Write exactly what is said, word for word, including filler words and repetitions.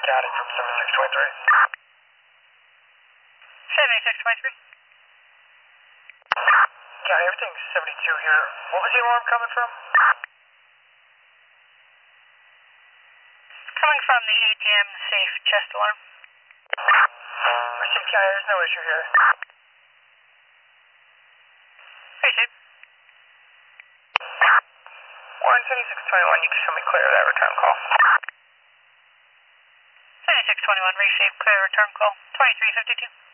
Got it from seventy-six twenty-three. seventy-six twenty-three. Got everything seventy-two here. What was the alarm coming from? Coming from the A T M safe chest alarm. Received, County, there's no issue here. Appreciate it. one seventy-six twenty-one, you can show me clear of that return call. seventy-six twenty-one, received, clear return call, twenty-three fifty-two.